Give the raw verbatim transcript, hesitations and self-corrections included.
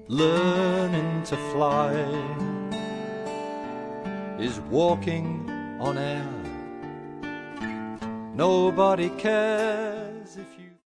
learning to fly is walking on air. Nobody cares